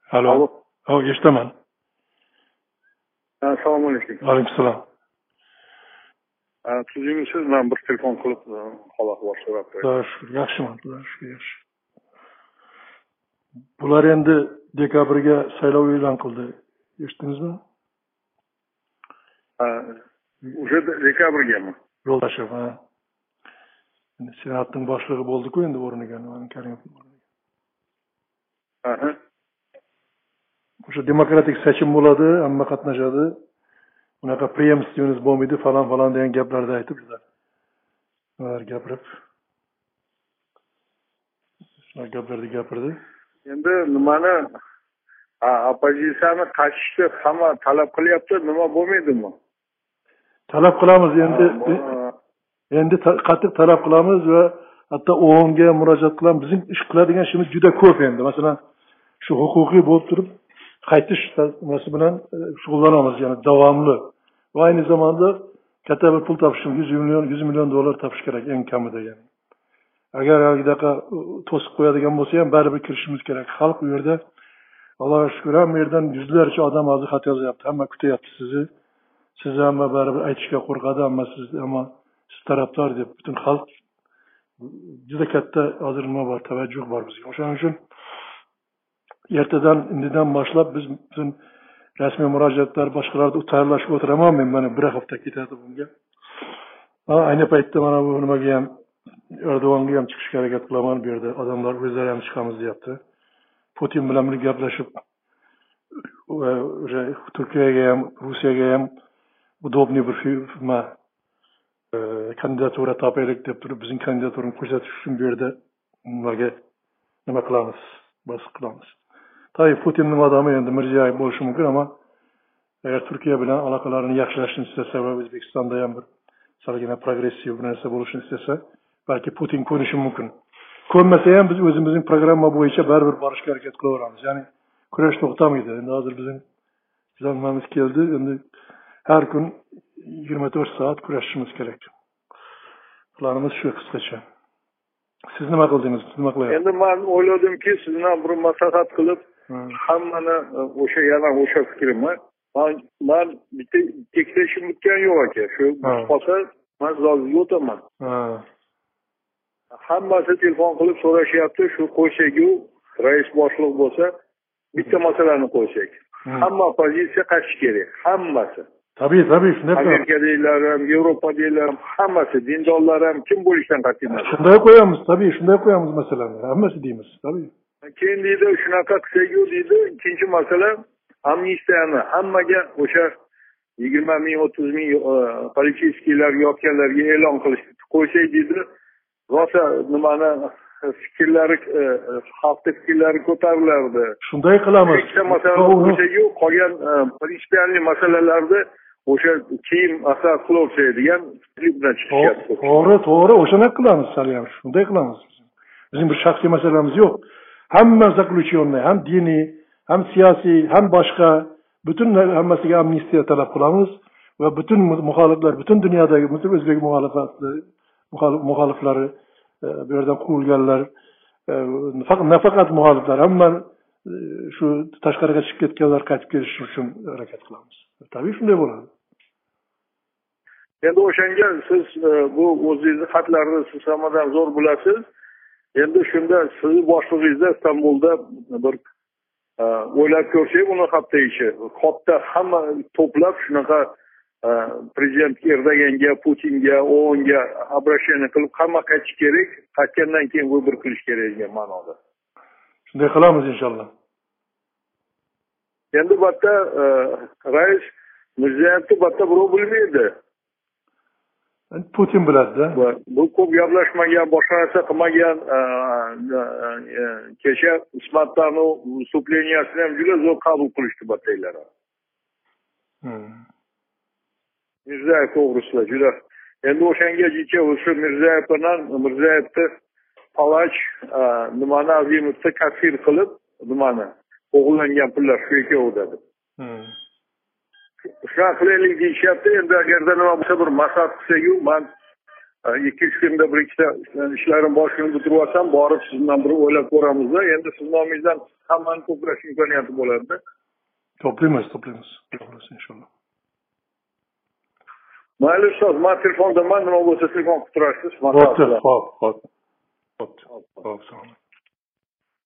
Alo. Alo. Eshitaman. Assalomu alaykum. Alayhissalom. Tuzingmisiz? Men bir telefon qilib hol ahvol so'rab qo'ydim. Xudoga shukr, yaxshiman, xudoga shukr, yaxshi. Bular endi dekabrga saylov e'lon qildi. Eshitdingizmi? O'sha dekabrgami? Yo'ldashim, ha. Endi senatning boshlig'i bo'ldi-ku endi o'rniga, Karimov o'rniga. Aha. O'sha demokratik seçim bo'ladi, hamma qatnashadi. Unaqa preemstivimiz bo'lmaydi, falan degan gaplarni aytibdilar. Ular gapirib. Shunaqa gaplarni gapirdi. Endi nimani oppozitsiyani qaytishni hamma talab qilyapti, nima bo'lmaydimi? Talab qilamiz endi qattiq talab qilamiz va hatto O'Nga murojaat qilamiz. Bizning ish qiladigan ishimiz juda ko'p endi. Masalan, shu huquqiy bo'lib turib qaytish nimasi bilan shug'ullanamiz, ya'ni davomli. Va ayni zamanda katta bir pul topish, 100 million dollar topish kerak eng kamida, ya'ni. Agar halidaqa to'sib qo'yadigan bo'lsa ham baribir kirishimiz kerak. Xalq bu yerda Allohga shukr, hamma yerdan yuzlarcha odam hozir xat yozyapti. Hamma kutyapti sizni. Siz hamma baribir aytishga qo'rqadi, hamma siz tarafdor deb butun xalq juda katta hozir nima bor, tavajjuh bor bizga. O'shaning uchun ertadan indidan boshlab biz butun rasmiy murojaatlar boshqalarni tayyorlashga o'tiraman men, mana bir hafta ketadi bunga. Ayni paytda mana bu nimaga ham Erdo'g'anga ham chiqishga harakat qilaman bu yerda. Odamlar o'zlari ham chiqamiz deyapti. Putin bilan bir gaplashib o'sha Turkiyaga ham, Rossiyaga ham udobniy bir kandidatura topaylik deb turib, bizning kandidaturani ko'rsatish uchun bu yerda nima qilamiz, bas qilamiz. Tabii Putinning odami endi Mirziyoyev bo'lishi mumkin, ammo agar Turkiya bilan aloqalarini yaxshilashni istasa va O'zbekistonda ham bir salgina progressiv bir narsa bo'lishini istasa, balki Putin ko'nishi mumkin. Ko'nmasa ham biz o'zimizning programma bo'yicha baribir borishga harakat qilaveramiz. Ya'ni kurash to'xtamaydi. Endi hozir bizning zamonamiz keldi. Endi har kun 24 soat kurashishimiz kerak. Planimiz shu qisqacha. Siz nima qildingiz? Nima qilyapsiz? Endi men o'yladimki, sizdan bir maslahat qilib, hammani o'sha fikrimni men bitta tekshirishim bitgan yo'q aka. Shu qolsa men zalga o'taman. Hammasi telefon qilib so'rashyapti, shu qo'ysak-ku, rais boshliq bo'lsa, bitta masalani qo'ysak. Hamma pozitsiya qaytish kerak, hammasi. Tabii, shunday. Amerikadagilar ham, Yevropadaglar ham, hammasi, dindorlar ham kim bo'lishidan qat'iy nazar. Shunday qo'yamiz, tabii, shunday qo'yamiz masalani. Hammasi deymiz, tabii. Keyin deydi, shunaqa qilsak-ku deydi, ikkinchi masala amnistiyani hammaga o'sha 20 ming, 30 ming politsiyachilar yotganlarga e'lon qilishni qo'ysak deydi. Rosa nimani fikrlari, xalqning fikrlari ko'tarilardi. Shunday qilamiz. Ikkita masalani qo'ysak-ku, qolgan prinsipialniy masalalarda o'sha keyin asar qilaversak degan fikr bilan chiqishyapti. To'g'ri, o'shani qilamiz hali ham. Shunday qilamiz. Bizning bir shaxsiy masalamiz yo'q. Hamma zaklучённый, ham diniy, ham siyosiy, ham boshqa butun hammasiga amnistiya talab qilamiz va butun muxoliflar, butun dunyodagi butun o'zbek muxoliflari bu yerdan quvilganlar, nafaqat muxoliflar, hamma shu tashqariga chiqib ketganlar qaytib kelish uchun harakat qilamiz. Tabii shunday bo'ladi. Endi o'shanga siz bu o'zingizning xatlarni siz hammadan zo'r bilasiz. Endi shunda sizni boshlig'ingizda Istanbulda bir o'ylab ko'rsak, uni hafta ichi katta hamma to'plab shunaqa prezident Erdoganga, Putinga, O'Nga обращение qilib hamma qaytish kerak, qaytgandan keyin vыбор qilish kerak degan ma'noda. Shunday qilamiz inshaalloh. Endi bitta rais Mirziyoyevni bitta birov bilmaydi. Putin biladi-da. Bu ko'p gaplashmagan, boshqa narsa qilmagan, kecha Ismattanov vыступлениясini ham juda zo'r qabul qilishdi bataylar. Mirziyoyev to'g'risida juda. Endi o'shanga jicha o'sha Mirziyoyev bilan Mirziyoyevni palach nimani Azimovni kafir qilib, nimani o'g'irlangan pullar shu ekan dedi. Shunaqa qilaylik deyishyapti. Endi agarda nima bo'lsa bir maslahat qilsak-ku, men 2-3 kunda bir ikkita ishlarim boshini bitirib olsam, borib siz bilan bir o'ylab ko'ramizda. Endi siz nomingizdan hammani to'plash imkoniyati bo'ladi-da. Toplaymiz. Inshaalloh. Mayli ustoz, men telefondaman, nima bo'lsa telefon qilib turasiz. Xo'p. Salom.